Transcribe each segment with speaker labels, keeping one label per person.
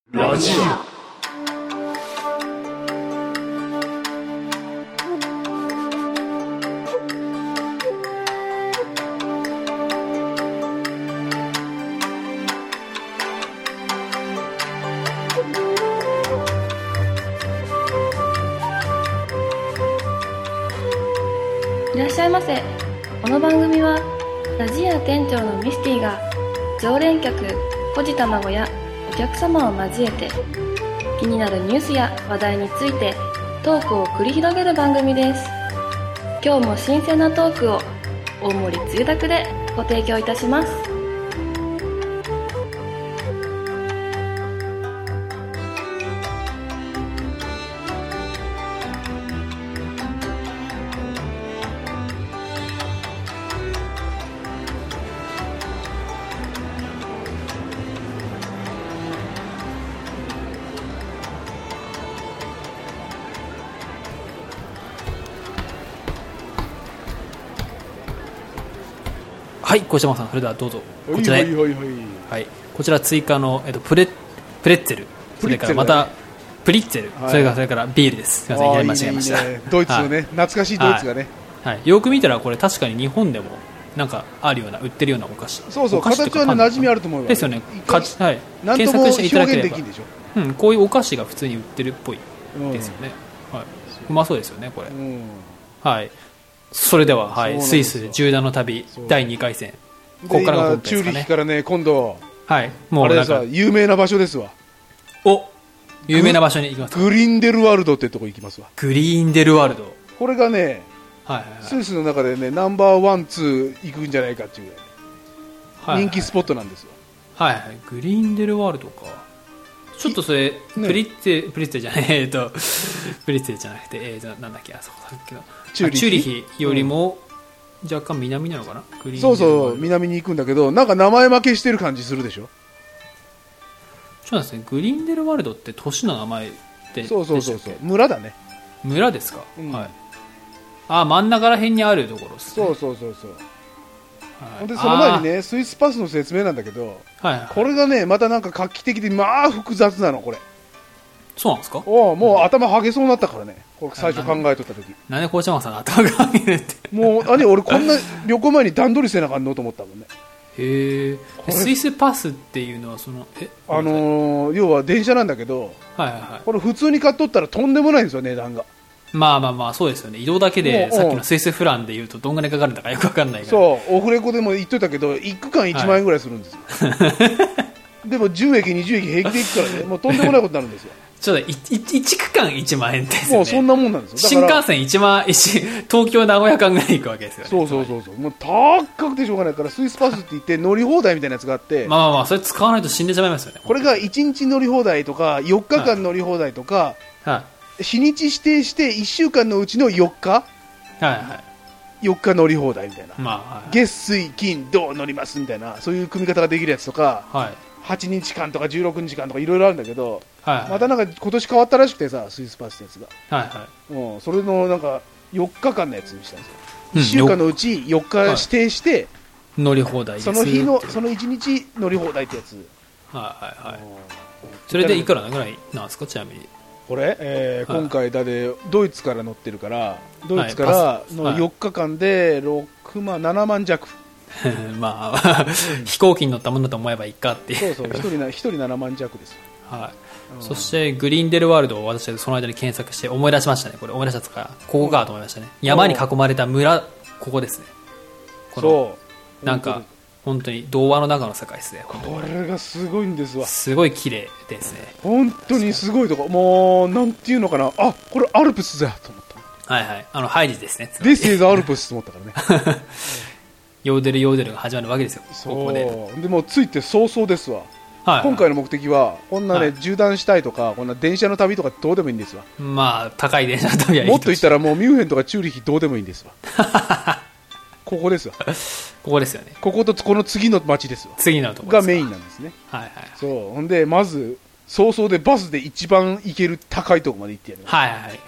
Speaker 1: ラジ
Speaker 2: いらっしゃいませ。この番組はラジア店長のミスティが常連客コジ卵やお客様を交えて気になるニュースや話題についてトークを繰り広げる番組です。今日も新鮮なトークを大盛りつゆだくでご提供いたします。
Speaker 3: はい、小島さん、それではどうぞこちらへ。はい、こちら追加の、プレッツェル、それからまたプリッツェル、
Speaker 1: はい、
Speaker 3: それからビールです。すみません、間違えました。
Speaker 1: いいね、ドイツのね、はい、懐かしいドイツがね、
Speaker 3: はいはい、よく見たらこれ確かに日本でもなんかあるような売ってるようなお菓子。
Speaker 1: そうそう、形はね馴染みあると思うよ。
Speaker 3: ですよね。はい、
Speaker 1: 検索していただければ、
Speaker 3: うん、こういうお菓子が普通に売ってるっぽいですよね。はい、うまそうですよねこれ。はい。それでは、はい、スイス縦断の旅第2回戦、
Speaker 1: ここからが本編ですかね。チューリッヒからね、今度、はい、もうあれさ、有名な場所ですわ。
Speaker 3: お、有名な場所に行きますか。
Speaker 1: グリンデルワルドってとこ行きますわ。
Speaker 3: グリーンデルワルド、
Speaker 1: これがね、
Speaker 3: はいはいはい、
Speaker 1: スイスの中でねナンバーワンツー行くんじゃないかっていうぐらい人気スポットなんですよ。
Speaker 3: はいはい、グリーンデルワルドか。ちょっとそれ、ね、プリッツェじゃない、プリッツェじゃなくて、なんだっけ、あそこだっけな、チューリヒよりも若干南なのかな、グリーンデルワルド。
Speaker 1: そうそう、南に行くんだけど、なんか名前負けしてる感じするでしょ。
Speaker 3: そうなんですね、グリーンデルワルドって都市の名前で、
Speaker 1: そうそう、村だね。
Speaker 3: 村ですか、はい。あ、真ん中ら辺にあるところですね。
Speaker 1: そう、はい、でその前にね、スイスパスの説明なんだけど、はいはい、これがねまたなんか画期的で、まあ複雑なのこれ。
Speaker 3: そうなんですか。
Speaker 1: もう頭はげそうになったからね、これ最初考えとった時。
Speaker 3: なんでコーチマンさん頭がはげるって。
Speaker 1: もう俺こんな旅行前に段取りせなあかんのと思ったもんね。
Speaker 3: へえ。スイスパスっていうのはその
Speaker 1: 要は電車なんだけど、はいはいはい、これ普通に買っとったらとんでもないんですよ、値段が。
Speaker 3: まあそうですよね。移動だけでさっきのスイスフランでいうとどんぐらいかかるんだかよく分かんないから。
Speaker 1: そう、オフレコでも言っといたけど1区間1万円ぐらいするんですよ、はい、でも10駅20駅平気で行くからね、もうとんでもないことになるんですよ。
Speaker 3: ちょっと 1区間1万円ですよね。
Speaker 1: もうそんなもんなんですよ。
Speaker 3: 新幹線東京名古屋間ぐらい行くわけですよね。
Speaker 1: そうもう高くてしょうがないから、スイスパスって言って乗り放題みたいなやつがあって、
Speaker 3: まあそれ使わないと死んでしまいますよね。
Speaker 1: これが1日乗り放題とか4日間乗り放題とか、はい、日にち指定して1週間のうちの4日、はいはい、4日乗り放題みたいな、はい、月水金土乗りますみたいな、そういう組み方ができるやつとか、はい、8日間とか16日間とかいろいろあるんだけど、はいはい、またなんか今年変わったらしくてさ、スイスパスってやつが、はいはい、それのなんか4日間のやつにしたんですよ、1週間のうち4日指定して、はい、
Speaker 3: 乗り放題です。
Speaker 1: その1日乗り放題ってやつ、
Speaker 3: はいはいはい、それでいくらぐらいなんですか、ちなみに。
Speaker 1: これ、今回だでドイツから乗ってるから、ドイツからの4日間で6万7万弱
Speaker 3: まあ飛行機に乗ったものだと思えばいいかっていう。
Speaker 1: そう1人7万弱ですよ、はい、
Speaker 3: そしてグリーンデルワールドを私はその間に検索して思い出しましたね。これ思い出したとか、ここかと思いましたね。山に囲まれた村、ここですね。そうなんか本当に童話の中の世界ですね。
Speaker 1: これがすごいんですわ。
Speaker 3: すごい綺麗ですね。
Speaker 1: 本当にすごいとこ、もうなんていうのかな、あ、これアルプスだと思った。
Speaker 3: はいはい、ハイジですね。
Speaker 1: This is アルプスと思ったからね。
Speaker 3: ヨーデルが始まるわけですよ。ここで
Speaker 1: もうついて早々ですわ。はいはい、今回の目的はこんなね、はい、縦断したいとかこんな電車の旅とかどうでもいいんですわ。
Speaker 3: まあ高い電車の旅はいいとして、
Speaker 1: もっと言ったらもうミュンヘンとかチューリヒどうでもいいんですわ。ここですわ。
Speaker 3: ここですよね。
Speaker 1: こことこの次の町ですわ。
Speaker 3: 次のとこ
Speaker 1: ろがメインなんですね。
Speaker 3: はいはい。
Speaker 1: そう。ほんでまず早々でバスで一番行ける高いところまで行ってやる。
Speaker 3: はいはい。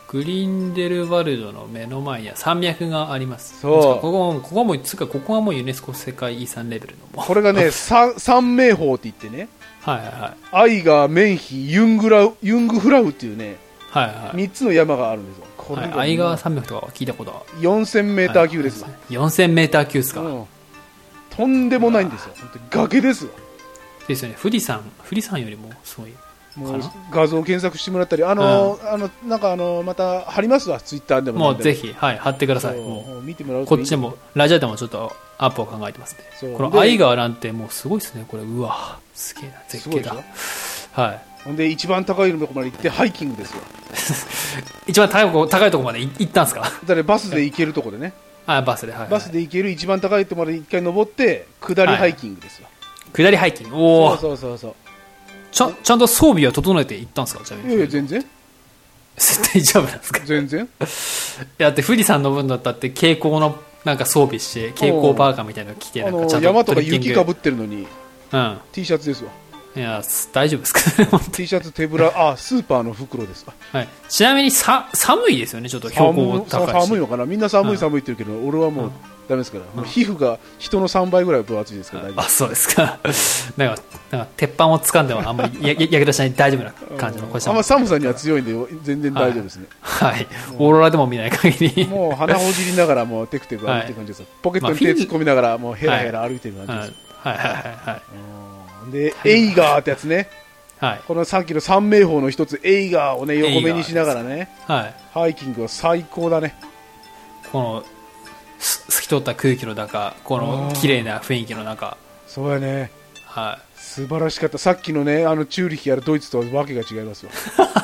Speaker 3: グリンデルワルドの目の前には山脈があります。
Speaker 1: そう
Speaker 3: ここがもうユネスコ世界遺産レベルの
Speaker 1: これがね三名峰って言ってね、
Speaker 3: はいはいはい、
Speaker 1: アイガー、メンヒ、ユングフラウっていうね、
Speaker 3: はいはい、
Speaker 1: 3つの山があるんですよ。これ、
Speaker 3: はい、アイガー山脈とかは聞いたことは
Speaker 1: 4000メーター級ですわ、はい、
Speaker 3: 4000メーター級ですか、
Speaker 1: とんでもないんですよ。本当に崖ですわ。
Speaker 3: ですよね。富士山よりもすごい
Speaker 1: もう画像検索してもらったり、なんかまた貼りますわ、ツイッターでも。
Speaker 3: もうぜひ、はい、貼ってください。もう見てもらうといい。こっちでもラジオでもちょっとアップを考えてますね。このアイガーなんてもうすごいですね。これうわすげえな、絶景だ。はい。
Speaker 1: ほんで一番高いところまで行ってハイキングですよ。
Speaker 3: 一番高いところまで行ったんですか？
Speaker 1: だからバスで行けるところでね。
Speaker 3: バスで、はいはい、
Speaker 1: バスで行ける一番高いところまで一回登って下りハイキングですよ。
Speaker 3: 下りハイキング。おお。
Speaker 1: そう。
Speaker 3: ちゃんと装備は整えて行ったんですか？ちなみに。
Speaker 1: いや全然。
Speaker 3: 絶対丈夫なんですか？
Speaker 1: 全然。
Speaker 3: だって富士山登るんだったって蛍光のなんか装備して蛍光パーカーみたいなの着て、なんかちゃんと
Speaker 1: 山とか雪かぶってるのに、
Speaker 3: うん、
Speaker 1: T シャツですわ。
Speaker 3: いや大丈夫ですか
Speaker 1: T シャツ手ぶら、スーパーの袋ですわ、
Speaker 3: はい、ちなみに寒いですよね。ちょっと標高高いし
Speaker 1: 寒いのかな。みんな寒いって言ってるけど、俺はもうダメですから、もう皮膚が人の3倍ぐらい分厚いですから大丈夫。
Speaker 3: そうですかなんか鉄板を掴んでもあんまりやけどしない大丈夫な感じの
Speaker 1: あんま寒さには強いんで全然大丈夫ですね。
Speaker 3: はい、オーロラでも見ない限り
Speaker 1: もう鼻ほじりながらもうテクテク歩いてる感じです、ポケットに手突っ込みながらもうヘラヘラ歩いてる感じです。でエイガーってやつね、はい、このさっきの三名峰の一つエイガーをね横目にしながらね、はい、ハイキングは最高だね。
Speaker 3: この透き通った空気の中、この綺麗な雰囲気の中。
Speaker 1: そうやね、
Speaker 3: はい、
Speaker 1: 素晴らしかった。さっきのねチューリヒやるドイツとはわけが違いますわ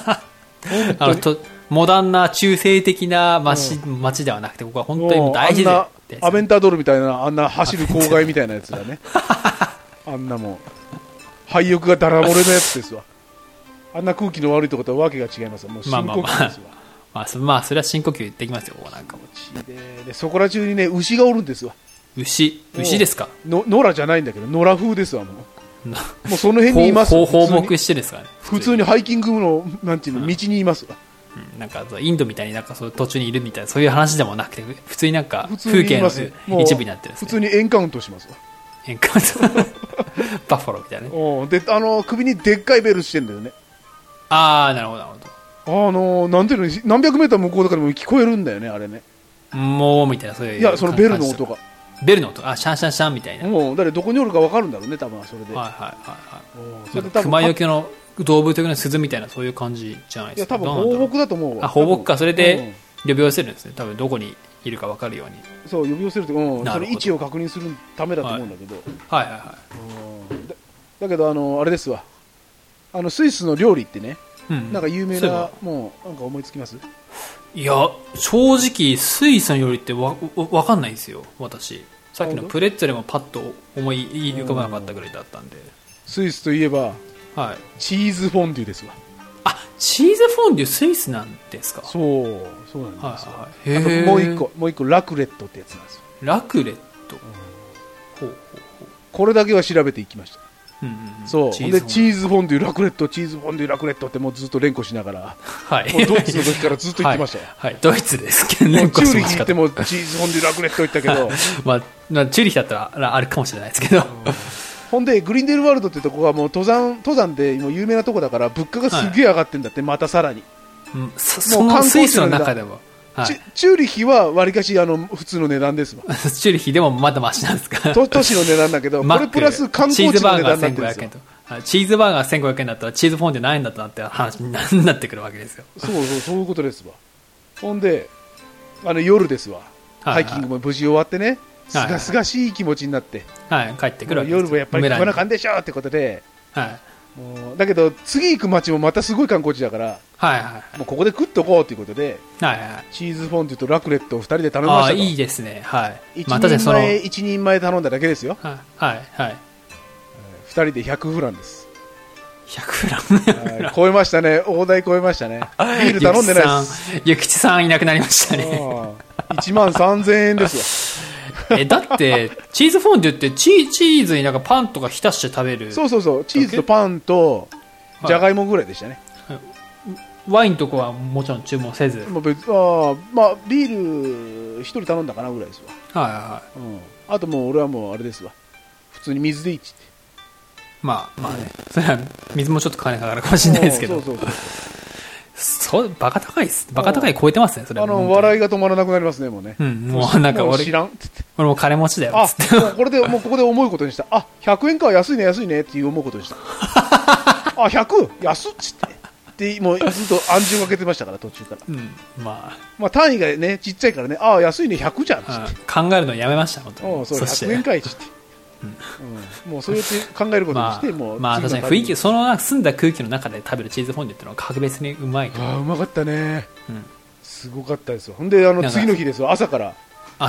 Speaker 3: モダンな中性的な街ではなくて、ここは本当にもう大事で、
Speaker 1: アベンタドールみたいなあんな走る郊外みたいなやつだねあんなもん廃屋がだら漏れのやつですわ。あんな空気の悪いところとはわけが違います。もう深呼吸ですわ。
Speaker 3: まあそれは深呼吸できますよ。なんか
Speaker 1: でそこら中にね牛がおるんですわ。
Speaker 3: 牛ですか？
Speaker 1: 野良じゃないんだけど野良風ですわ。もうその辺にいます。
Speaker 3: 放牧してですかね。
Speaker 1: 普通にハイキングのなんていうの、道にいますわ。
Speaker 3: なんかインドみたいになんかそう途中にいるみたいなそういう話でもなくて、普通になんか風景の一部になってるんですね。
Speaker 1: 普通にエンカウントしますわ。
Speaker 3: エンカウントバッファローみたいなね。
Speaker 1: で首にでっかいベルしてんだよね。
Speaker 3: なるほどなるほ
Speaker 1: ど。なんていうの、何百メーター向こうとかでも聞こえるんだよね、あれね。
Speaker 3: もうみたいな、そういう。
Speaker 1: いや、そのベルの音が。
Speaker 3: ベルの音、シャンシャンシャンみたいな。
Speaker 1: だからどこにおるか分かるんだろうね、多分それで。
Speaker 3: それで熊よけの動物的な鈴みたいな、そういう感じじゃないですか。
Speaker 1: いや、多分放牧だと思うわ。
Speaker 3: 放牧か、それで呼び寄せるんですね。多分どこにいるか分かるように。
Speaker 1: そう、呼び寄せるって、その位置を確認するためだと思うんだけど。だけど、あれですわ。スイスの料理ってね、なんか有名な、もう、なんか思いつきます？
Speaker 3: いや、正直、スイスの料理ってわかんないんですよ、私。さっきのプレッツェルもパッと思い浮かばなかったぐらいだったんで。
Speaker 1: スイスといえば、チーズフォンデュですわ。
Speaker 3: チーズフォンデュスイスなんですか？
Speaker 1: そうなんですよ。もう一個、ラクレットってやつなんですよ。
Speaker 3: ラクレット。
Speaker 1: これだけは調べていきました。そうでチーズフォンデュラクレット、チーズフォンデュラクレットってもうずっと連呼しながら、もうドイツの時からずっと言ってましたよ。
Speaker 3: はい、ドイツですけど
Speaker 1: ね。チューリヒ行ってもチーズフォンデュラクレット言ったけど
Speaker 3: チューリヒだったらあるかもしれないですけど、
Speaker 1: ほんでグリンデルワルドってとこがもう登山でもう有名なとこだから物価がすげえ上がってんだって、またさらに。
Speaker 3: そのスイスの中でも
Speaker 1: チューリヒはわりかし普通の値段ですわ。
Speaker 3: チューリヒでもまだマシなんですか？
Speaker 1: 都市の値段だけど、これプラス観光地の値段になってるんですよ。
Speaker 3: チーズバーガー1500円だったらチーズフォンデュ何円だったなって話になってくるわけですよ。
Speaker 1: そういうことですわ。ほんで夜ですわ。ハイキングも無事終わってね、すがすがしい気持ちになって、
Speaker 3: 帰ってくるわけです。
Speaker 1: 夜もやっぱり来なかんでしょってことで、だけど次行く街もまたすごい観光地だから、もうここで食っとこうということで、チーズフォンデュとラクレットを2人で頼みましたと。
Speaker 3: いいですね。
Speaker 1: 1人前頼んだだけですよ。2人で100フランです。
Speaker 3: 100フラン
Speaker 1: 超えましたね。大台超えましたね。ビール頼んでないです。
Speaker 3: ゆきちさんいなくなりましたね。
Speaker 1: 13,000円です
Speaker 3: わ。だってチーズフォンデュってチーズになんかパンとか浸して食べる。
Speaker 1: そうチーズとパンとじゃがいもぐらいでしたね。
Speaker 3: ワインとかはもちろん注文せず、
Speaker 1: まあ、ビール一人頼んだかなぐらいですわ。
Speaker 3: はいはい、
Speaker 1: あともう俺はもうあれですわ、普通に水でいいっつって。
Speaker 3: まあね、それは水もちょっと金かかるかもしれないですけど、バカ高いです。バカ高い超えてますね、それ。
Speaker 1: 笑いが止まらなくなりますね、もうね。
Speaker 3: もうなんか俺も金持ちだよっつって。
Speaker 1: もうここで思うことにした。100円か、安いねっていう思うことにした。100? 安っつって。で、もうずっと暗示をかけてましたから、途中から。まあ単位がね、ちっちゃいからね、安いね、100じゃんっつって。
Speaker 3: 考えるのやめました、本当に。
Speaker 1: そう、100円かいっつって。もうそうやって考えることにして、もう
Speaker 3: 確かに雰囲気、その澄んだ空気の中で食べるチーズフォンデュっていうのは格別にうまい。
Speaker 1: うまかったね、すごかったですよ。ほんで次の日ですよ、朝から、
Speaker 3: はい、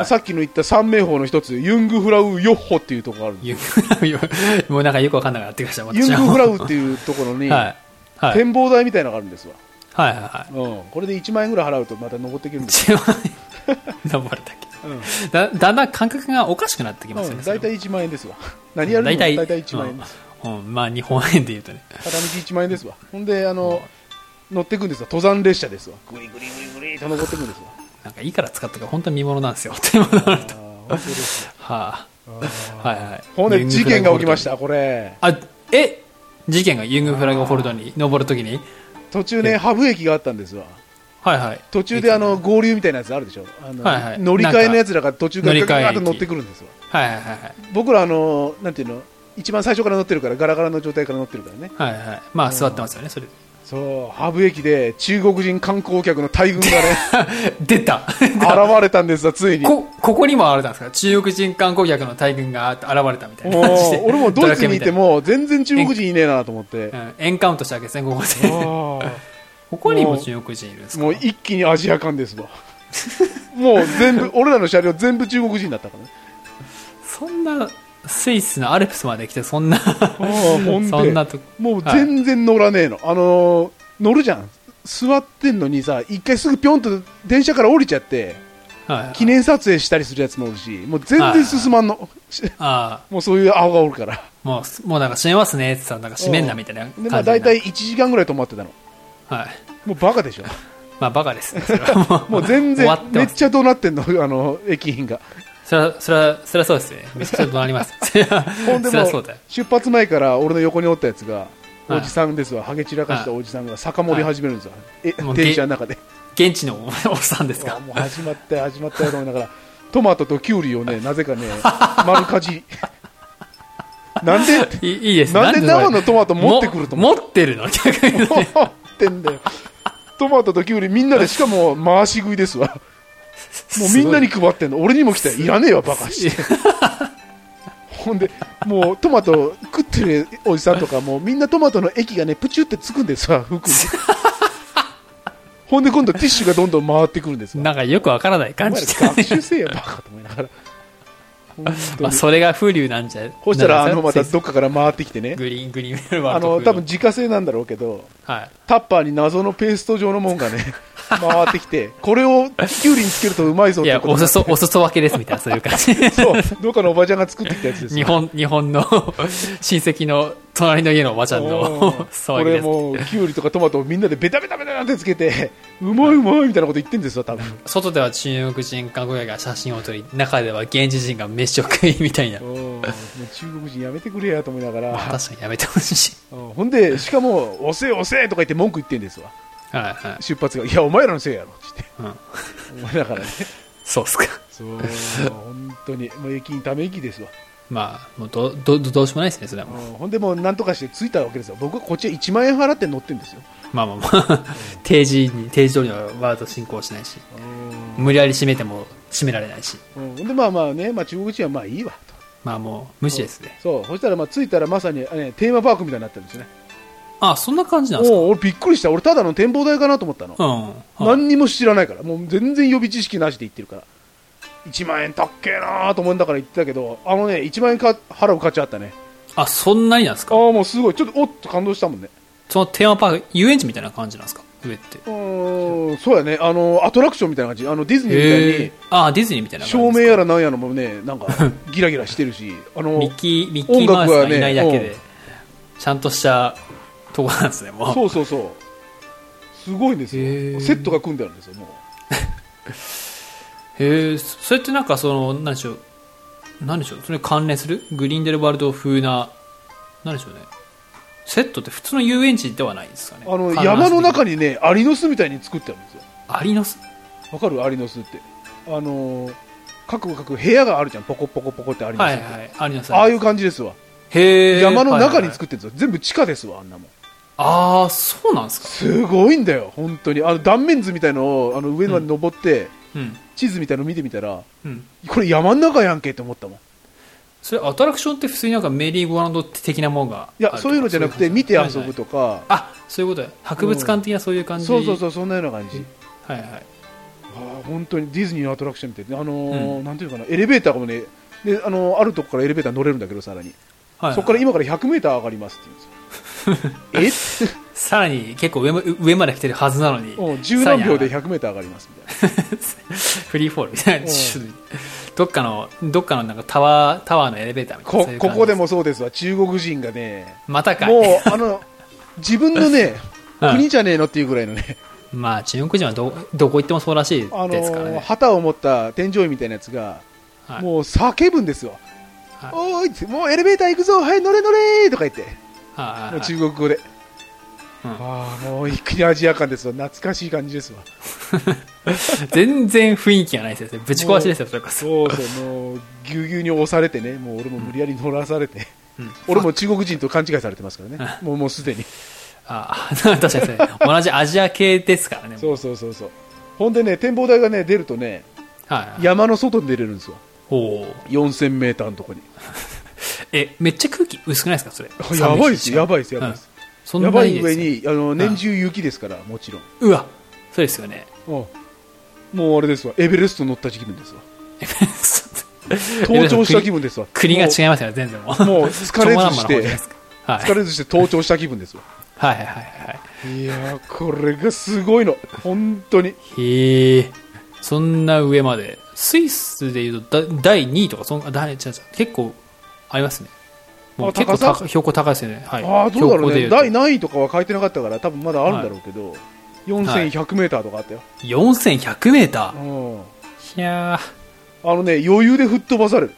Speaker 1: さっきの言った三名峰の一つ、ユングフラウヨッホっていうところがあるんですよ。
Speaker 3: もうなんかよくわかんなくなってきました。
Speaker 1: ユングフラウっていうところに、展望台みたいなのがあるんですわ。これで1万円ぐらい払うとまた登っていけるんですよ。
Speaker 3: 登るだけ。だんだん感覚がおかしくなってきますよね。
Speaker 1: だいたい1万円ですわ。何やるのもだいたい1万円です。
Speaker 3: まあ日本円でいうとね。
Speaker 1: 片道1万円ですわ。ほんで乗っていくんですわ。登山列車ですわ。グリグリグリグリと登っていくんですわ。
Speaker 3: なんかいいから使ったから本当に見物なんですよ。って思うと。本当です。
Speaker 1: ほんで事件が起きました。これ。
Speaker 3: 事件がユングフラグホルドに登るときに
Speaker 1: 途中ね、ハブ駅があったんですわ。途中で合流みたいなやつあるでしょ。乗り換えのやつらが途中からガーッと乗ってくるんですわ。僕らなんていうの、一番最初から乗ってるから、ガラガラの状態から乗ってるからね。
Speaker 3: まあ座ってますよね、それ。
Speaker 1: そう、ハブ駅で中国人観光客の大群がね
Speaker 3: 出た
Speaker 1: 現れたんですわ、ついに。
Speaker 3: ここにも現れたんですか？中国人観光客の大群が現れたみたいな感じで。
Speaker 1: 俺もドイツにいても全然中国人いねえなと思って、
Speaker 3: エンカウントしたわけですね、ここで。ここにも中国人いるんですか？
Speaker 1: もう一気にアジア感ですわ。もう全部俺らの車両全部中国人だったからね。
Speaker 3: そんなスイスのアルプスまで来てそんな
Speaker 1: そんなともう全然乗らねえの。乗るじゃん、座ってんのにさ、一回すぐピョンと電車から降りちゃって、記念撮影したりするやつもおるし、もう全然進まんの。もうそういう青がおるから、
Speaker 3: もうなんか閉めますねってさ、なんか閉めんなみたいな感じで、
Speaker 1: だいたい1時間ぐらい止まってたの。もうバカでしょ。
Speaker 3: まあバカですね。
Speaker 1: もう全然めっちゃ怒鳴ってんの、駅員が。
Speaker 3: それはそうですね。めっちゃ怒鳴ります。
Speaker 1: ほんでも出発前から俺の横におったやつが、おじさんですわ、ハゲ散らかしたおじさんが酒盛り始めるんですよ、電車の中で。
Speaker 3: 現地のおっさんですか？
Speaker 1: もう始まったよと思いながら、トマトとキュウリをね、なぜかね、丸かじり。なんで
Speaker 3: いいです。
Speaker 1: なんで生のトマト持ってくると思
Speaker 3: 持ってるの？逆に
Speaker 1: 持ってんだよ。トマトとキュウリみんなで、しかも回し食いですわ。もうみんなに配ってんの。俺にも来たらいらねえわバカして。ほんでもうトマト食ってるおじさんとかもうみんなトマトの液がねプチュってつくんですわ、服に。ほんで今度ティッシュがどんどん回ってくるんですわ。
Speaker 3: なんかよくわからない感じ。
Speaker 1: 学習せえよバカと思いながら。
Speaker 3: まあそれが風流なんじゃ。
Speaker 1: そしたらまたどっかから回ってきてね、
Speaker 3: グリーンメールワールド
Speaker 1: 多分自家製なんだろうけど、タッパーに謎のペースト状のもんがね回ってきて、これをキュウリにつけるとうまいぞってこと。
Speaker 3: いや、お裾分けですみたいな、そういう感じ。
Speaker 1: そう、どっかのおばちゃんが作ってきたやつです。
Speaker 3: 日本の親戚の隣の家のおばちゃんの
Speaker 1: これもうキュウリとかトマトをみんなでベタベタベタってつけて、うまいうまいみたいなこと言ってんですよ多分。
Speaker 3: 外では中国人観光客が写真を撮り、中では現地人が飯食いみたいな。
Speaker 1: もう中国人やめてくれやと思いながら。
Speaker 3: 確かにやめてほしい。
Speaker 1: ほんでしかも押せ押せとか言って文句言ってんですわ。出発が、いやお前らのせいやろって思いながらね。
Speaker 3: そうっすか。
Speaker 1: そう本当にもう駅にため息ですわ。
Speaker 3: まあもうどうしようもないですね、それは。
Speaker 1: ほんでもうなんとかして着いたわけですよ。僕はこっちは1万円払って乗ってるんですよ。
Speaker 3: まあ定時通りにはワード進行しないし、無理やり閉めても閉められないし。
Speaker 1: でまあね、中国人はまあいいわと。
Speaker 3: まあもう無視ですね。
Speaker 1: そしたら着いたらまさに、テーマパークみたいになってるんですね。
Speaker 3: そんな感じなんですか？
Speaker 1: 俺びっくりした。俺ただの展望台かなと思ったの。何にも知らないから、もう全然予備知識なしで行ってるから、1万円たっけーなーと思うんだから言ってたけど、1万円払う価値あったね。
Speaker 3: そんなになんですか？
Speaker 1: もうすごい、ちょっとおっと感動したもんね。
Speaker 3: そのテーマパーク、遊園地みたいな感じなんですか、上って？
Speaker 1: そうやね、アトラクションみたいな感じ、ディズニーみたいに。
Speaker 3: ディズニーみたいな感じ。
Speaker 1: 照明やらなんやらもね、なんかギラギラしてるし、
Speaker 3: ミッキーマウスがいないだけで、ちゃんとしたとこなんですね、もう。
Speaker 1: そうすごいんですよ。セットが組んであるんですよ、もう。
Speaker 3: へえ、それってなんかなんでしょう、それに関連するグリーンデルワールド風な、なんでしょうね、セットって普通の遊園地ではないですかね。
Speaker 1: 山の中にね、アリの巣みたいに作ってあるんですよ。
Speaker 3: アリの巣？
Speaker 1: わかる？アリの巣って。各部屋があるじゃん、ポコポコポコってアリの巣。はいはい、アリの巣。ああいう感じですわ。へえ。山の中に作ってるんですよ。全部地下ですわ、あんなもん。
Speaker 3: ああ、そうなんですか。
Speaker 1: すごいんだよ、本当に。断面図みたいのを上まで登って、地図みたいの見てみたら、これ山の中やんけって思ったもん。
Speaker 3: それアトラクションって普通になんかメリーゴーランド的なものがある？
Speaker 1: いや、そういうのじゃなくて見て遊ぶとか、はいはい、
Speaker 3: あ、そういうことだ。博物館的なそういう感じ、
Speaker 1: そうそんなような感じ。
Speaker 3: はいはい。
Speaker 1: 本当にディズニーのアトラクションみたいな、なんていうかな、エレベーターもね、であるとこからエレベーター乗れるんだけど、さらに、はいはい、そこから今から100メーター上がりますって言うんですよ。
Speaker 3: さらに結構上まで来てるはずなのに、
Speaker 1: 10何秒で100メーター上がりますみたいな。
Speaker 3: フリーフォールみたいな。どっかのなんかタワーのエレベーターみたいな。
Speaker 1: ここでもそうですわ。中国人がね、
Speaker 3: またかい。
Speaker 1: もう自分のね、国じゃねえのっていうぐらいのね。
Speaker 3: まあ中国人はどこ行ってもそうらしいですからね。
Speaker 1: 旗を持った添乗員みたいなやつが、はい、もう叫ぶんですよ。はい、おーい、もうエレベーター行くぞ、はい乗れ乗れとか言って、はい、もう中国語で。もう一気にアジア感ですわ。懐かしい感じですわ。
Speaker 3: 全然雰囲気がないですね。ぶち壊しですよ、それこそ。
Speaker 1: そうそう、もうぎゅうぎゅうに押されてね、もう俺も無理やり乗らされて、俺も中国人と勘違いされてますからね。もうすでに。
Speaker 3: 確かにね、同じアジア系ですからね。
Speaker 1: そう。ほんでね、展望台がね出るとね、山の外に出れるんですよ。4000メーターのとこに。
Speaker 3: めっちゃ空気薄くないですか、それ。
Speaker 1: やばいです。やばい上に年中雪ですから、もちろん。
Speaker 3: うわ、そうですよね。
Speaker 1: もうあれですわ、エベレスト乗った気分ですわ。登頂した気分ですわ。
Speaker 3: 国が違いますよね、全然。もう
Speaker 1: 疲れずして登頂した気分ですわ。はい。いや、これがすごいの、本当に。
Speaker 3: へえ。そんな上まで。スイスでいうと第2位とか結構ありますね。もう結構標高高いですよね。はい。
Speaker 1: どうだろうね。第何位とかは書いてなかったから多分まだあるんだろうけど、4100メーターとかあったよ。
Speaker 3: 4100メーター。いや
Speaker 1: ー、余裕で吹っ飛ばされる。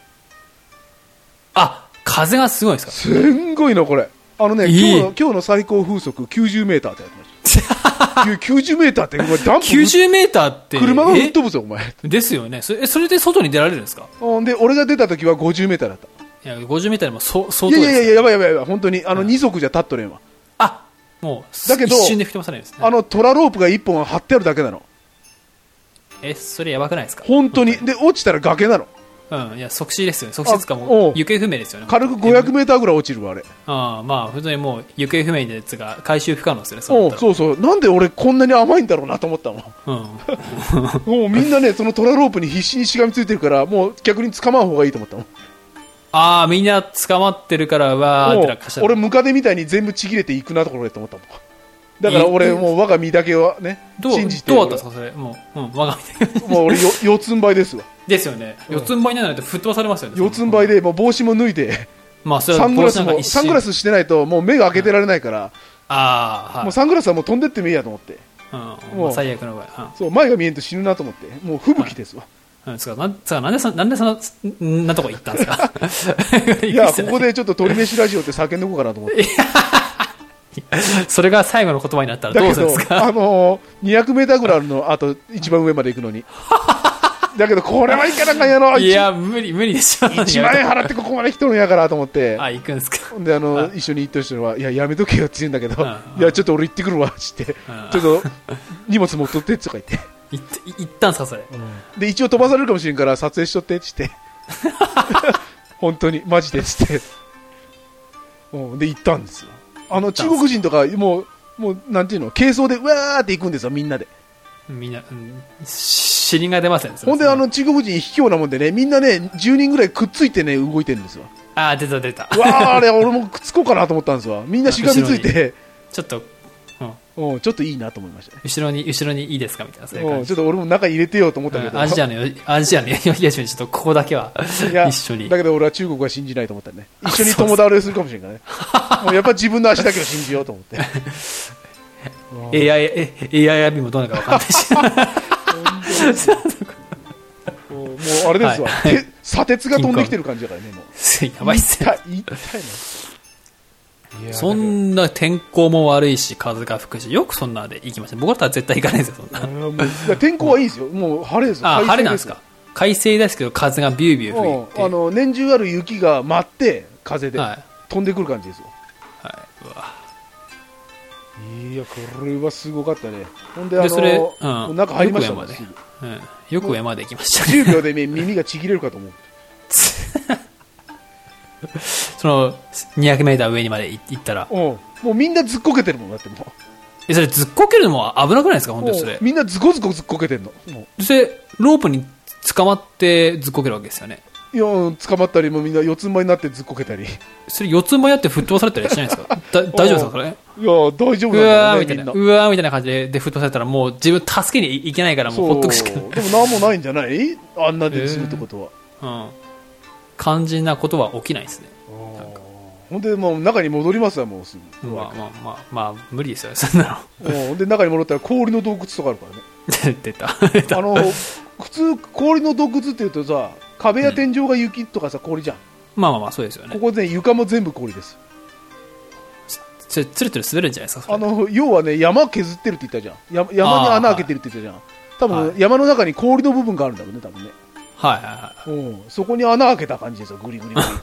Speaker 3: 風がすごいですか？
Speaker 1: すんごいのこれ。今日の最高風速90メーターってやってました。90メーターってダンプ
Speaker 3: 90メーターって
Speaker 1: 車が吹っ飛ぶぞお前。
Speaker 3: ですよね。それで外に出られるんですか？
Speaker 1: で俺が出た時は50メーターだった。
Speaker 3: いや50メーターでも相当です。
Speaker 1: いややばい本当に2足じゃ立っとれんわ。
Speaker 3: もう
Speaker 1: だけど
Speaker 3: 一瞬で吹き飛ばされるんですね。
Speaker 1: トラロープが1本張ってあるだけなの。
Speaker 3: それやばくないですか？
Speaker 1: 本当に。で落ちたら崖なの。
Speaker 3: いや即死ですよね。即死かも行方不明ですよね。
Speaker 1: 軽く500メーターぐらい落ちるわあれ。
Speaker 3: まあ普通にもう行方不明のやつが回収不可能ですよね。
Speaker 1: そう。なんで俺こんなに甘いんだろうなと思ったの。もうみんなねそのトラロープに必死にしがみついてるからもう逆に捕まん方がいいと思ったの。
Speaker 3: みんな捕まってるからわーって落下した。
Speaker 1: 俺ムカデみたいに全部ちぎれていくなところでと思ったもん。だから俺もう我が身だけはね信じて。
Speaker 3: どうだったんですかそれ？もう我が身。
Speaker 1: もう俺四つん這いですわ。
Speaker 3: ですよね。四つん這いにならないと吹っ飛ばされますよね。
Speaker 1: 四つん這いでもう帽子も脱いで、サングラスしてないともう目が開けてられないから、もうサングラスはもう飛んでってもいいやと思って。
Speaker 3: もう最悪の場合。
Speaker 1: そう前が見えんと死ぬなと思ってもう吹雪ですわ。
Speaker 3: なんでそんなとこ行ったんですか？
Speaker 1: いやここでちょっと鳥飯ラジオって叫んでおこうかなと思って。
Speaker 3: それが最後の言葉になったらどうするんですか？
Speaker 1: 200メーターぐらいあるの、あと一番上まで行くのに。だけどこれはいかなかんやろ。
Speaker 3: いや無理でしょ。
Speaker 1: 1万円払ってここまで来とるんやからと思って。
Speaker 3: 行くんですか？
Speaker 1: で一緒に行った人は、いややめとけよって言うんだけど、いやちょっと俺行ってくるわって言って、ちょっと荷物持っとってとか言って。
Speaker 3: 行ったんですかそれ？
Speaker 1: で一応飛ばされるかもしれんから撮影しとってって言って。本当にマジでって言って。で行ったんですよ。中国人とかもうなんていうの軽装でうわーって行くんですよみんなで。
Speaker 3: みんな、尻が出ません。
Speaker 1: ほんで中国人卑怯なもんでねみんなね10人ぐらいくっついてね動いてるんですよ。
Speaker 3: 出た。
Speaker 1: うわーあれ俺もくっつこうかなと思ったんですわ。みんなしがみついて
Speaker 3: ちょっと
Speaker 1: ちょっといいなと思いましたね。
Speaker 3: 後ろにいいですかみたいな。そういう感じ。
Speaker 1: ちょっと俺も中入れてよと思ったけど、
Speaker 3: アジアのいやちょっとここだけは一緒に。
Speaker 1: だけど俺は中国は信じないと思ったね。一緒に友倒れするかもしれないね。もうやっぱ自分の足だけを信じようと思って。
Speaker 3: AIB もどうなるか分かんないし
Speaker 1: もうあれですわ、はい、砂鉄が飛んできてる感じだからねも
Speaker 3: うやばいっすね。
Speaker 1: 痛い
Speaker 3: な。そんな天候も悪いし風が吹くしよくそんなで行きました。僕だったら絶対行かないですよそんな。
Speaker 1: いや天候はいいですよ、もう晴れですよ。
Speaker 3: 晴れなんですか。快晴ですけど風がビュービュー吹いて、
Speaker 1: 年中ある雪が舞って風で飛んでくる感じですよ。
Speaker 3: はい、うわ
Speaker 1: いやこれはすごかったね。ほんで
Speaker 3: それ、
Speaker 1: 中入りましたもん、
Speaker 3: よく上まで行きました
Speaker 1: ね。10秒で耳がちぎれるかと思う。
Speaker 3: その200メーター上にまで行ったら、
Speaker 1: もうみんなずっこけてるもんだってもう。
Speaker 3: それずっこけるのも危なくないですか本当にそれ。
Speaker 1: みんなズコズコずっこけてるの。
Speaker 3: それロープに捕まってずっこけるわけですよね。
Speaker 1: いや捕まったりもみんな四つん這いになってずっこけたり。
Speaker 3: それ四つん這いになって吹っ飛ばされたりしないですか。大丈夫ですかそれ。
Speaker 1: いや大丈夫なんだよね、みんな。
Speaker 3: うわーみたいな感じで吹っ飛ばされたらもう自分助けに行けないからもうほっとくしかない。
Speaker 1: でも何もないんじゃない？あんなでするってことは。
Speaker 3: 肝心なことは起きないですね。
Speaker 1: ほんでもう中に戻りますわもうすぐ。
Speaker 3: まあ無理ですよそんな
Speaker 1: の。ほんで中に戻ったら氷の洞窟とかあるからね。
Speaker 3: 出た。
Speaker 1: 普通氷の洞窟っていうとさ壁や天井が雪とかさ氷じゃん。
Speaker 3: まあそうですよね。
Speaker 1: ここで、ね、床も全部氷です。
Speaker 3: つるつる滑るんじゃないですか。
Speaker 1: 要はね山削ってるって言ったじゃん。山に穴開けてるって言ったじゃん。多分、山の中に氷の部分があるんだろうね多分ね。そこに穴開けた感じですよグリグリグリって。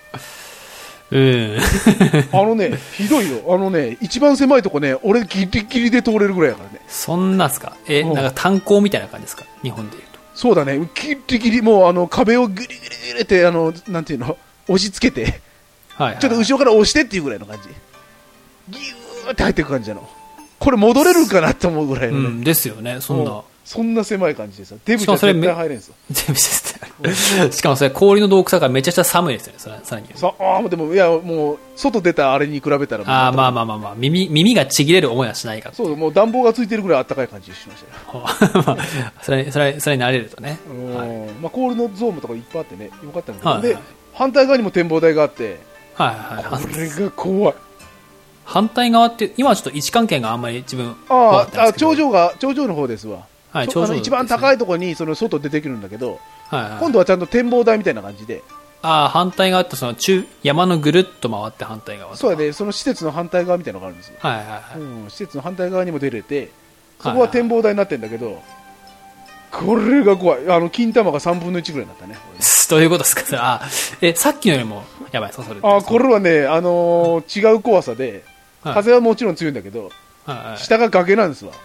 Speaker 1: ひどいよ。一番狭いとこね俺ギリギリで通れるぐらいだからね。
Speaker 3: そんなっすか。なんか炭鉱みたいな感じですか日本でいうと。
Speaker 1: そうだねギリギリもう壁をグリグリグリってなんていうの押し付けて、ちょっと後ろから押してっていうぐらいの感じ。ギューって入っていく感じなの。これ戻れるかなと思うぐらいのね。
Speaker 3: ですよね
Speaker 1: そんな狭い感じでさデブじゃ絶対入れんすよ。
Speaker 3: しかもそれ氷の洞窟だからめちゃくちゃ寒いですよねさらに。
Speaker 1: でもいやもう外出たあれに比べたら
Speaker 3: まあ耳がちぎれる思いはしないから。
Speaker 1: そうもう暖房がついてるぐらい暖かい感じしましたよ。
Speaker 3: それに慣れるとね。
Speaker 1: 氷のゾーンとかいっぱいあってねよかったんだけど、で反対側にも展望台があって、これが怖い。
Speaker 3: 反対側って今はちょっと位置関係があんまり自分
Speaker 1: 頂上の方ですわ。一番高いところにその外出てくるんだけど、今度はちゃんと展望台みたいな感じで。
Speaker 3: 反対側ってその山のぐるっと回って反対側。
Speaker 1: そうだねその施設の反対側みたいなのがあるんですよ。施設の反対側にも出れてそこは展望台になってるんだけど、これが怖い。金玉が3分の1ぐらいになったね。
Speaker 3: どういうことですかさっきのよりもやばいそれ。
Speaker 1: これはね違う怖さで、風はもちろん強いんだけど、下が崖なんですわ。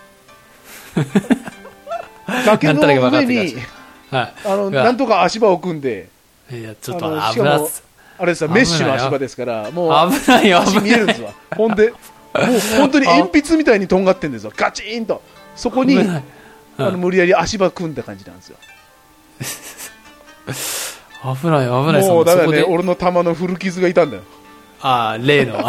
Speaker 1: 崖の上になんとか足場を組んで、
Speaker 3: ちょっと危ない。
Speaker 1: あれですメッシュの足場ですからもう
Speaker 3: 危ないよ
Speaker 1: 足見えるんですわ。ほんでもう本当に鉛筆みたいにとんがってるんですよガチーンと。そこに無理やり足場組んだ感じなんですよ。
Speaker 3: 危ない
Speaker 1: もうだからね俺の球の古傷がいたんだよ。
Speaker 3: 例の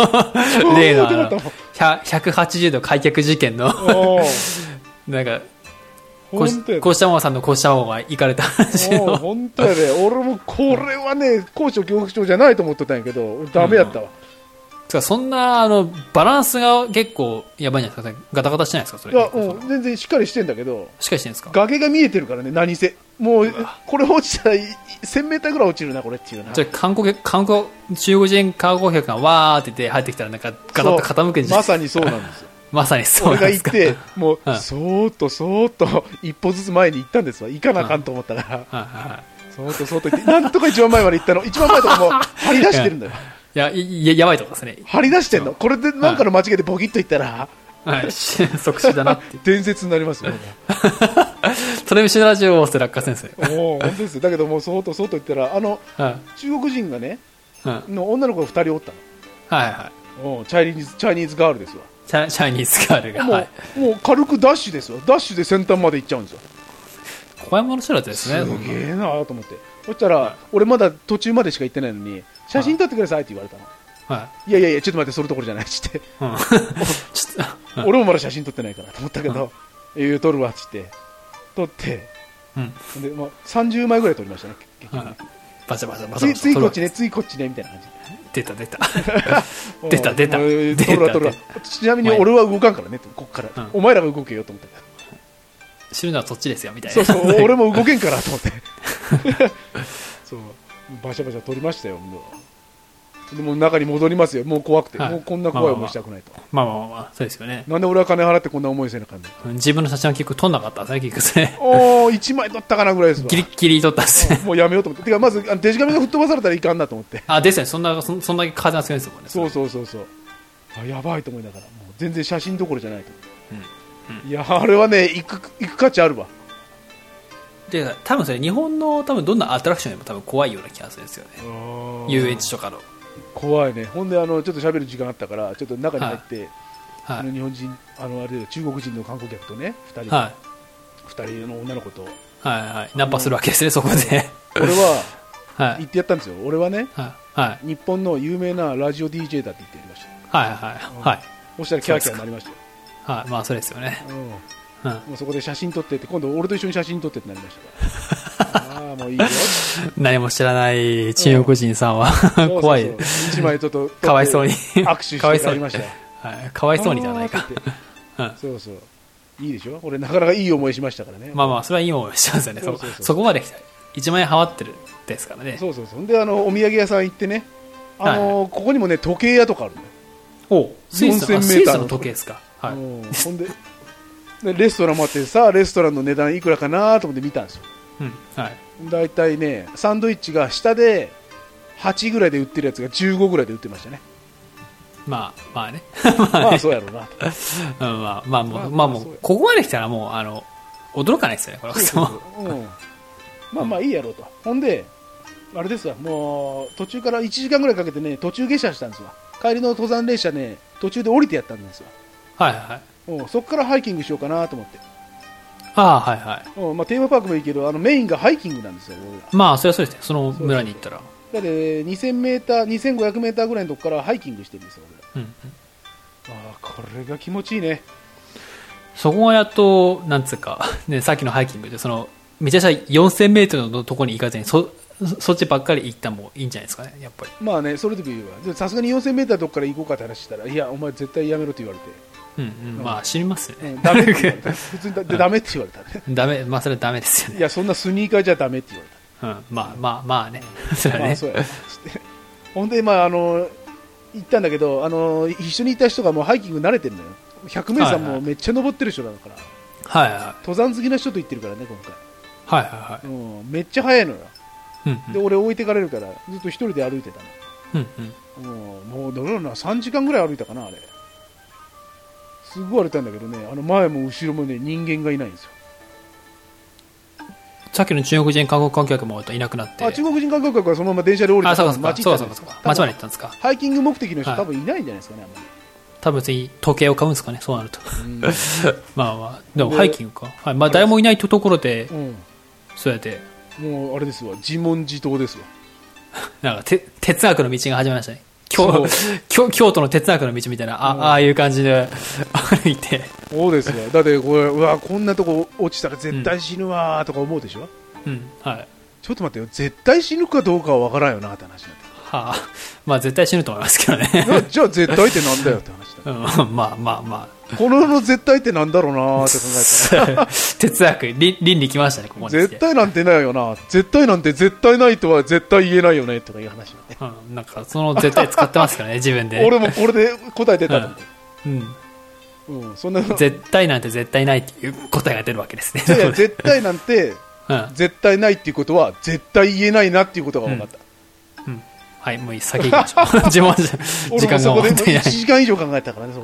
Speaker 3: 180度開脚事件のなんかこうしたままさんのこうしたままが行かれた話の。
Speaker 1: 本当やね俺もこれはね高所恐怖症じゃないと思ってたんやけどダメやったわ。
Speaker 3: そんなバランスが結構やばいんじゃないですか。ガタガタしてないですかそれ。
Speaker 1: いや全然しっかりしてんだけど。
Speaker 3: しっかりしてんですか。
Speaker 1: 崖が見えてるからね何せもうこれ落ちたら1000メーターぐらい落ちるなこれっていうな。
Speaker 3: じゃ中国人観光客がわーって言って入ってきたらなんかガタッと傾くんじゃないですか。
Speaker 1: まさにそうなんですよ。
Speaker 3: まさにそうなんですか。
Speaker 1: 俺が行ってもうそーっと一歩ずつ前に行ったんですわ。行かなあかんと思ったからそーっと行ってなんとか一番前まで行ったの。一番前とかもう張り出してるんだよ。
Speaker 3: やばいとこですね。
Speaker 1: 張り出してんの。これで何かの間違いでボキッといったら
Speaker 3: 即死だなって
Speaker 1: 伝説になりますよ。
Speaker 3: トレビシュラジオをして落下先生。
Speaker 1: 本当ですよ。だけどもうそーっと言ったら中国人がねの女の子が2人おったの。チャイニーズガールですわ。
Speaker 3: チャイニーズガールがも
Speaker 1: う軽くダッシュですよ。ダッシュで先端まで行っちゃうんですよ。
Speaker 3: 小山の人だったですね。
Speaker 1: すげえなと思って。そしたら俺まだ途中までしか行ってないのに写真撮ってくださいって言われたの。いやちょっと待ってそれどころじゃないっつって俺もまだ写真撮ってないからと思ったけど撮るわっつって撮ってで30枚ぐらい撮りましたね。
Speaker 3: バシャバシャ
Speaker 1: ついこっちねみたいな感じ
Speaker 3: 出た
Speaker 1: ちなみに俺は動かんからねこっから、お前らが動けよと思って
Speaker 3: 死ぬのはそっちですよみたいな。
Speaker 1: そう俺も動けんからと思ってそうバシャバシャ取りましたよ。もうでも中に戻りますよ。もう怖くて、もうこんな怖い思いしたくないと。
Speaker 3: まあそうですよね。
Speaker 1: なんで俺は金払ってこんな思いせな感じ。
Speaker 3: 自分の写真は結構撮んなかったんですね、結局ね。
Speaker 1: 1枚撮ったかなぐらいですわ。
Speaker 3: ギリッギリ撮ったんですね。
Speaker 1: もうやめようと思って。てかまずデジカメが吹っ飛ばされたらいかんなと思って。
Speaker 3: ですね。そんだけ風が強いですもんね。
Speaker 1: そうやばいと思いながら、もう全然写真どころじゃないと。いやあれはね行く価値あるわ。
Speaker 3: で多分それ日本のどんなアトラクションよりも多分怖いような気がするんですよね。遊園地とかの
Speaker 1: 怖いね。ほんでちょっと喋る時間あったからちょっと中に入って、日本人あれ中国人の観光客とね2人の女の子と
Speaker 3: ナンパするわけですね。そこで
Speaker 1: 俺は言ってやったんですよ。俺はね、日本の有名なラジオ DJ だって言ってやりました。そしたらキャーキャーになりましたよ。
Speaker 3: まあそうですよね。
Speaker 1: もうそこで写真撮ってって今度俺と一緒に写真撮ってってなりましたからもういいよ
Speaker 3: 何も知らない中国人さんは怖い。
Speaker 1: 一枚ちょっと
Speaker 3: かわいそうに
Speaker 1: 握手してやりましたよ。
Speaker 3: かわいそうにではないか。
Speaker 1: そういいでしょ。俺なかなかいい思いしましたからね。
Speaker 3: まあそれはいい思いしますよね。そこまで来た1万円払ってるですからね。
Speaker 1: そうでお土産屋さん行ってねここにもね時計屋とかあるのよ。
Speaker 3: スイスの時計ですか。
Speaker 1: ほんでレストランもあってさレストランの値段いくらかなと思って見たんですよ。だいたいねサンドイッチが下で8ぐらいで売ってるやつが15ぐらいで売ってましたね。まあねまあそうやろうな
Speaker 3: もうここまで来たらもう驚かないですよねこれ。
Speaker 1: まあいいやろうと。ほんであれですわ、もう途中から1時間ぐらいかけてね途中下車したんですわ。帰りの登山列車ね途中で降りてやったんですわ。そこからハイキングしようかなと思って。テーマパークもいいけどメインがハイキングなんですよ。
Speaker 3: まあそれはそうですね。その村に行ったら
Speaker 1: だって2500メーターぐらいのとこからハイキングしてるんですよ。これが気持ちいいね。
Speaker 3: そこがやっとなんつうか、ね、さっきのハイキングでめちゃくちゃ4000メートルのところに行かずにそっちばっかり行ったもいいんじゃないですかね。やっぱり
Speaker 1: まあねそれでもいいわ。さすがに4000メーターのとこから行こうかって話したらいやお前絶対やめろと言われて。
Speaker 3: まあ知りますよね。
Speaker 1: ダメって言われた。普通にダメって言われたね。
Speaker 3: ダメ、まあそれはダメですよね。
Speaker 1: いやそんなスニーカーじゃダメって言われた。
Speaker 3: まあね。それはね。
Speaker 1: ほんで行ったんだけど一緒にいた人がもうハイキング慣れてるのよ。100名さんもめっちゃ登ってる人だから。登山好きな人と行ってるからね今回。めっちゃ早いのよ。で俺置いてかれるからずっと一人で歩いてたの。もうどれだろうな3時間ぐらい歩いたかなあれ。すごい歩いたんだけどね前も後ろもね人間がいないんですよ。
Speaker 3: さっきの中国人観光客もいなくなって。
Speaker 1: 中国人観光客はそのまま電車で降りて街まで行
Speaker 3: ったんですか。
Speaker 1: ハイキング目的の人多分いないんじゃないですかね。
Speaker 3: 多分時計を買うんですかね。そうなるとまあでもハイキングか。誰もいないところでそうやって
Speaker 1: もうあれですわ自問自答ですわ。
Speaker 3: なんか哲学の道が始まりましたね。京都の哲学の道みたいなああいう感じで歩いて。
Speaker 1: そうですよ。だってこんなとこ落ちたら絶対死ぬわとか思うでしょ。ちょっと待ってよ絶対死ぬかどうかは分からんよなって話になって。
Speaker 3: まあ絶対死ぬと思いますけどね。
Speaker 1: じゃあ絶対ってなんだよって話だ。
Speaker 3: まあ
Speaker 1: この世の絶対ってなんだろうなって考えたら
Speaker 3: 哲学倫理きましたね。ここ
Speaker 1: 絶対なんてないよな。絶対なんて絶対ないとは絶対言えないよねとかいう話、
Speaker 3: なんかその絶対使ってますからね自分で。
Speaker 1: 俺もこれで答え出たの。そんな
Speaker 3: 絶対なんて絶対ないっていう答えが出るわけですね。
Speaker 1: いや絶対なんて絶対ないっていうことは絶対言えないなっていうことが分かった。
Speaker 3: もういい先行きましょう。時間が
Speaker 1: そこで1時間以上考えたからねそこ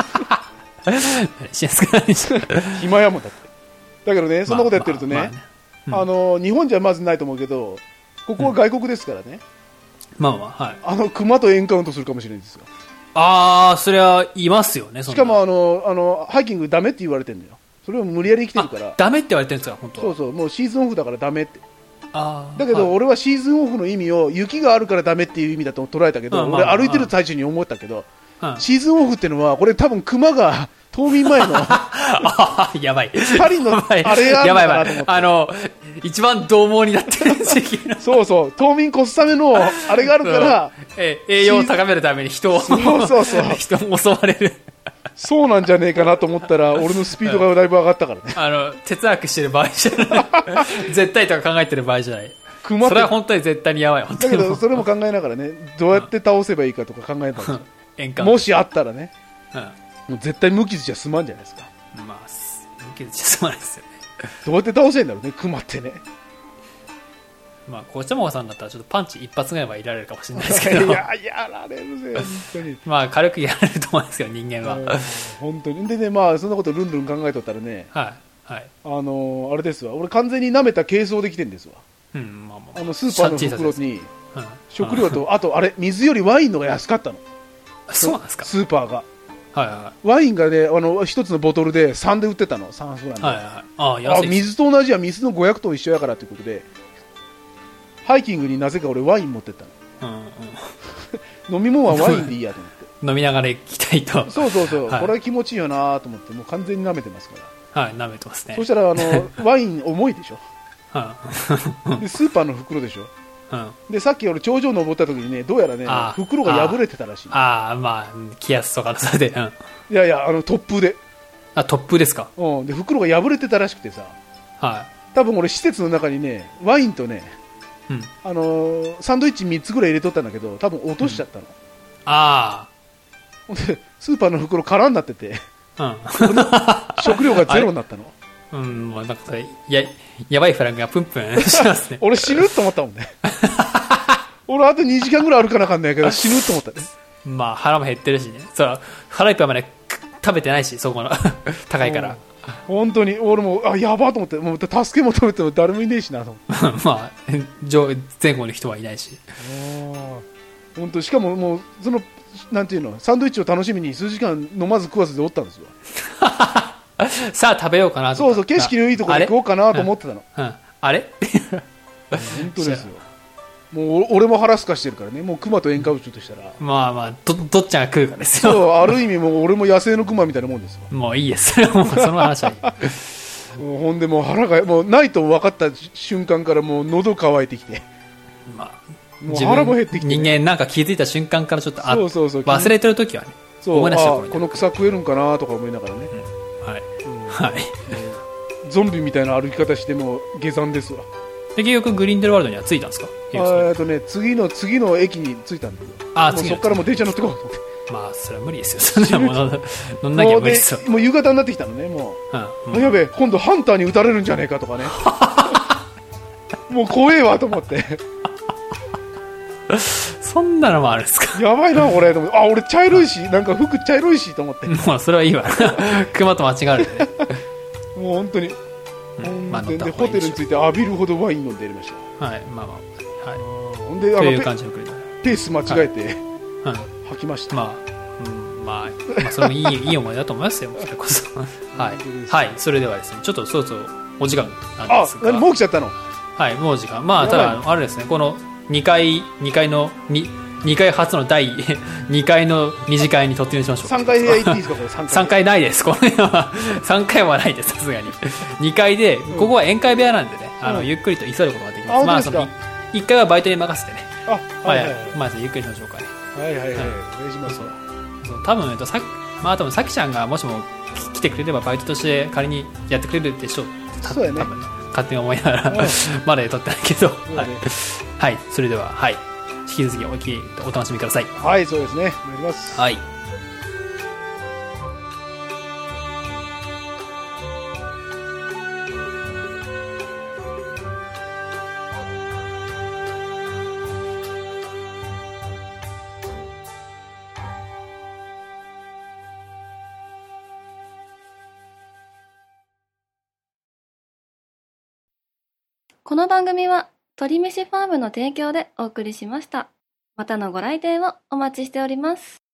Speaker 1: で。暇やもんだって。だけどねそんなことやってるとね日本じゃまずないと思うけどここは外国ですからね。熊とエンカウントするかもしれないんですよ。
Speaker 3: それはいますよね。
Speaker 1: しかもハイキングダメって言われてるのよ。それを無理やり来てるから
Speaker 3: ダメって言われてるんですか本当。
Speaker 1: そうもうシーズンオフだからダメって。だけど俺はシーズンオフの意味を雪があるからダメっていう意味だと捉えたけど俺歩いてる最中に思ったけどシーズンオフってのはこれ多分熊が冬眠前の
Speaker 3: やばい
Speaker 1: パリのあれがあるのかなと思って。
Speaker 3: 一番獰猛になってる時期の
Speaker 1: そうそう、冬眠越すためのあれがあるから、
Speaker 3: 栄養を高めるために人を人も襲われる
Speaker 1: そうなんじゃねえかなと思ったら、俺のスピードがだいぶ上がったからね。
Speaker 3: 哲学してる場合じゃない絶対とか考えてる場合じゃない。それは本当に絶対にやばい。
Speaker 1: だけどそれも考えながらね、どうやって倒せばいいかとか考えたんですよ。もしあったらね、もう絶対無傷じゃ済まんじゃないですか。
Speaker 3: まあ無傷じゃ済まないですよね。
Speaker 1: どうやって倒せんだろうね、クマってね。
Speaker 3: まあこちゃまさんだったらちょっとパンチ一発ぐらいはいられるかもしれないですけど
Speaker 1: いやられるぜ本当に。
Speaker 3: まあ軽くやられると思うんですけど、人間は
Speaker 1: 本当に。でね、まあそんなことルンルン考えとったらね、
Speaker 3: はいはい、
Speaker 1: あれですわ、俺完全に舐めた軽装できてんですわ。
Speaker 3: まあ
Speaker 1: スーパーの袋に食料と、あとあれ水よりワインのが安かったの。
Speaker 3: そうなんですか。
Speaker 1: スーパーが
Speaker 3: はいはい、
Speaker 1: ワインがね、一つのボトルで3で売ってたの、3フランで、
Speaker 3: はいはい、
Speaker 1: 水と同じや、水の500と一緒やからということで、ハイキングになぜか俺ワイン持ってったの、飲み物はワインでいいやと思って
Speaker 3: 飲みながら行きたいと。
Speaker 1: そうそうそう、これは気持ちいいよなと思って、もう完全に舐めてますか
Speaker 3: ら。はい、舐めてますね。
Speaker 1: そしたらワイン重いでしょでスーパーの袋でしょ、でさっき俺頂上登った時にね、どうやらね袋が破れてたらしい。
Speaker 3: まあ気圧とかそれで、
Speaker 1: いやいや突風で。
Speaker 3: 突風ですか。
Speaker 1: で袋が破れてたらしくてさ、多分俺施設の中にねワインとね、サンドイッチ3つぐらい入れとったんだけど、多分落としちゃったの。でスーパーの袋空になってて、食料がゼロになったの。
Speaker 3: もうなんかそれやばいフラグがプンプンしますね
Speaker 1: 俺死ぬと思ったもんね俺あと2時間ぐらい歩かなあかんないけど死ぬと思ったね。
Speaker 3: まあ腹も減ってるしね、そう腹いっぱいまで食べてないし、そこの高いから、
Speaker 1: 本当に俺もやばと思って、もう助け求めても誰もいねえしなと思って
Speaker 3: まあ前後に人はいないし、
Speaker 1: 本当。しかももうなんていうの、サンドイッチを楽しみに数時間飲まず食わずでおったんですよ
Speaker 3: さあ食べようかなとか、
Speaker 1: そうそう、景色のいいところで食おうかなと思ってたの。
Speaker 3: あれ
Speaker 1: 本当ですよ。もう俺も腹すかしてるからね、もうクマと喧嘩をちょっとしたら、
Speaker 3: まあどっちが食うかですよ。
Speaker 1: そう、ある意味もう俺も野生のクマみたいなもんですよ。
Speaker 3: もういいですもうその話はいい
Speaker 1: もうほんでもう腹がもうないと分かった瞬間からもう喉乾いてきて、もう腹も減ってきて、
Speaker 3: 人間なんか気づいた瞬間からちょっと
Speaker 1: そう
Speaker 3: 忘れてる時はね、
Speaker 1: 思い出した頃にこの草食えるんかなとか思いながらね、ゾンビみたいな歩き方しても下山ですわ。
Speaker 3: で結局グリーンデルワールドには着いたんですか。
Speaker 1: 次の駅に着いたんだけど、そこからもう電車乗ってこうと思って。
Speaker 3: まあそれは無理ですよ、そんなもの乗んなきゃ無理ですよ。
Speaker 1: もう夕方になってきたのね、もう、やべえ今度ハンターに撃たれるんじゃねえかとかねもう怖えわと思って
Speaker 3: そんなのもあるんですか。
Speaker 1: やばいな俺と思って、俺茶色いし、なんか服茶色いしと思って、
Speaker 3: もうそれはいいわクマと間違えるね
Speaker 1: もう本当に、でホテルに着いて浴びるほどワイン飲んでやりました。ほんで
Speaker 3: という感じの
Speaker 1: ペース間違えて吐きました。
Speaker 3: まあそれもいい思いだと思いますよ、それこそはい、それではですね、ちょっとそろそろお時間なんですが、
Speaker 1: もう来ちゃったの。
Speaker 3: はい、もう時間、ただあれですね、この2回初の第2回の2次会に突入しましょう。
Speaker 1: 3回部屋行っていいですか。これ
Speaker 3: 3回ないです、この部屋は3回はないです、さすがに2回で、ここは宴会部屋なんでね、ゆっくりと急ぐことができます。1回はバイトに任せてね、まずゆっくりしましょうかね。
Speaker 1: お願いします。
Speaker 3: 多分さきちゃんがもしも来てくれればバイトとして仮にやってくれるでしょう。
Speaker 1: そうやね、
Speaker 3: 勝手に思いながらまだ撮ってないけど、はい、それでは引き続きお楽しみください。
Speaker 1: はい、そうですね、お願いします。
Speaker 3: はい。
Speaker 2: この番組は鳥飯ファームの提供でお送りしました。またのご来店をお待ちしております。